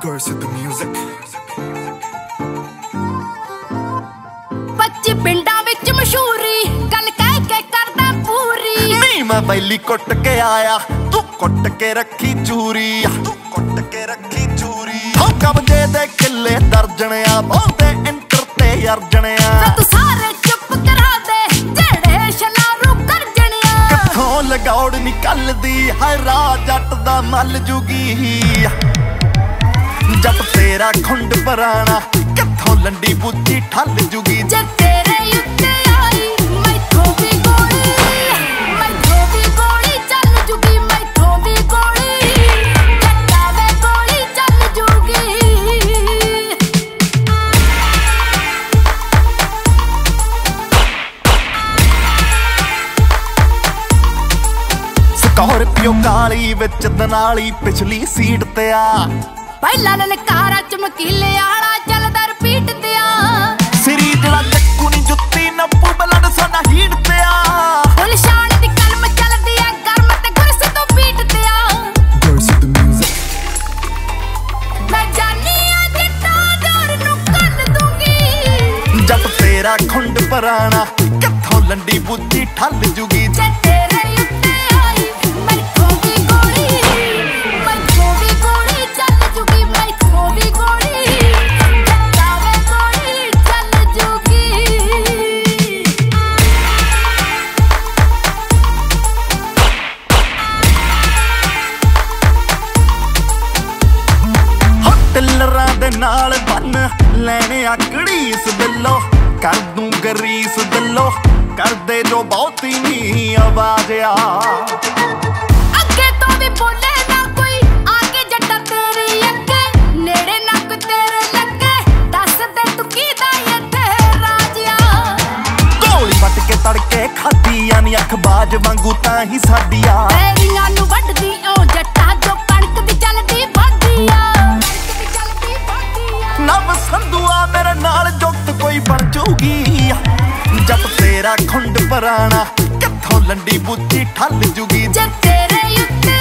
Girls with the music. 25 ਪਿੰਡਾਂ ਵਿੱਚ ਮਸ਼ਹੂਰੀ ਗੱਲ ਕਹਿ ਕੇ ਕਰਦਾ ਪੂਰੀ। ਨਹੀਂ ਮੈਂ ਬੈਲੀ ਕੁੱਟ ਕੇ ਆਇਆ, ਤੂੰ ਕੁੱਟ ਕੇ ਰੱਖੀ ਚੂਰੀ, ਤੂੰ ਕੁੱਟ ਕੇ ਰੱਖੀ ਚੂਰੀ। ਹੋ ਕਬਜੇ ਦੇ ਕਿੱਲੇ ਦਰਜਣਿਆ, ਬਹੁਤੇ ਇੰਟਰ ਤੇ ਅਰਜਣਿਆ। ਤੂੰ ਸਾਰੇ ਚੁੱਪ ਕਰਾ ਦੇ ਜਿਹੜੇ ਸ਼ਨਾਰੂ ਕਰਜਣਿਆ। ਕਿੱਥੋਂ ਲਗੌੜ ਨਿਕਲਦੀ ਹੈ ਰਾਹ ਜੱਟ ਦਾ ਮੱਲ ਜੂਗੀ। ਜੱਟ ਤੇਰਾ ਖੁੰਡ ਪਰਾਣਾ, ਕਿੱਥੋਂ ਲੰਡੀ ਬੁੱਧੀ ਠੱਲ ਜੂਗੀ। ਜੇ ਤੇਰੇ ਉੱਤੇ ਆਈ ਮੈਥੋਂ ਵੀ ਗੋਲੀ, ਮੈਥੋਂ ਵੀ ਗੋਲੀ ਚੱਲ ਜੂਗੀ, ਮੈਥੋਂ ਵੀ ਗੋਲੀ। ਜੱਟਾਂ ਵੇ ਗੋਲੀ ਚੱਲ ਜੂਗੀ। ਸਕਾਰਪੀਓ ਕਾਲੀ ਵਿੱਚ ਦਨਾਲੀ ਪਿਛਲੀ ਸੀਟ ਤੇ ਆ। ਪਹਿਲਾਂ ਲਲਕਾਰਾ ਚਮਕੀਲੇ ਆਲਾ ਚੱਲਦਾ ਰਿਪੀਟ ਤੇ ਆ। ਸਿਰੀ ਜਿਹੜਾ ਚੱਕੂ ਨੀ ਜੁੱਤੀ ਨੱਪੂ ਬਲੱਡ ਸਾਡਾ ਹੀਟ ਤੇ ਆ। ਗੁਲਸ਼ਾਨ ਦੀ ਕਲਮ ਚੱਲਦੀ ਆ ਗਰਮ ਤੇ ਗੁਰਸ ਤੋਂ ਬੀਟ ਤੇ ਆ। Girls with the music. ਮੈਂ ਜਾਨੀ ਆ ਜੱਟਾਂ ਦੌਰ ਨੂੰ ਕੱਲ ਦੂੰਗੀ। ਜੱਟ ਤੇਰਾ ਖੁੰਡ ਪਰਾਣਾ, ਕਿੱਥੋਂ ਲੰਡੀ ਬੁੱਧੀ ਠੱਲ ਜੂਗੀ। ਜੇ ਤੇਰੇ ਉੱਤੇ ਆਈ ਮੈਥੋਂ ਵੀ ਗੋਲੀ, ਮੈਥੋਂ ਵੀ ਗੋਲੀ ਚੱਲ ਜੂਗੀ, ਮੈਥੋਂ ਵੀ ਗੋਲੀ। ਜੱਟਾਂ ਵੇ ਗੋਲੀ ਚੱਲ ਜੂਗੀ। ਟਿੱਲਰਾਂ ਦੇ ਨਾਲ ਬੰਨ ਲੈਣੇ ਆਕੜੀ ਇਸ ਦਿਲੋਂ, ਕਰ ਦੂੰ ਗਰੀਸ ਦਿਲੋਂ, ਕਰਦੇ ਜੋ ਬਹੁਤੀ ਨੀ ਆਵਾਜ਼ ਆ। ਅੱਗੇ ਤੋਂ ਵੀ ਬੋਲੇ ਨਾ ਕੋਈ ਆ ਕੇ ਜੱਟਾਂ ਤੇਰੀ ਅੱਗੇ, ਨੇੜੇ ਨੱਕ ਤੇਰੇ ਲੱਗੇ, ਦੱਸ ਦੇ ਤੂੰ ਕਿਹਦਾ ਇੱਥੇ ਰਾਜ ਆ। ਗੋਲੀ ਵੱਟ ਕੇ ਤੜਕੇ ਖਾਧੀਆਂ ਨੀ ਅੱਖ ਬਾਜ ਵਾਂਗੂ ਤਾਂ ਹੀ ਸਾਡੀ ਆ। ਪੈਰੀਆਂ ਨੂੰ ਵੱਢਦੀ ਓ ਜੱਟਾਂ ਜੋ ਕਣਕ ਦੀ ਚੱਲਦੀ ਵਾਦੀ ਆ। ਨਵ ਸੰਧੂਆ ਮੇਰੇ ਨਾਲ ਜੁਗਤ ਕੋਈ ਬਣ ਜੂਗੀ। ਜੱਟ ਤੇਰਾ ਖੁੰਡ ਪਰਾਣਾ, ਕਿੱਥੋਂ ਲੰਡੀ ਬੁੱਧੀ ਠੱਲ ਜੂਗੀ। ਜੇ ਤੇਰੇ ਉੱਤੇ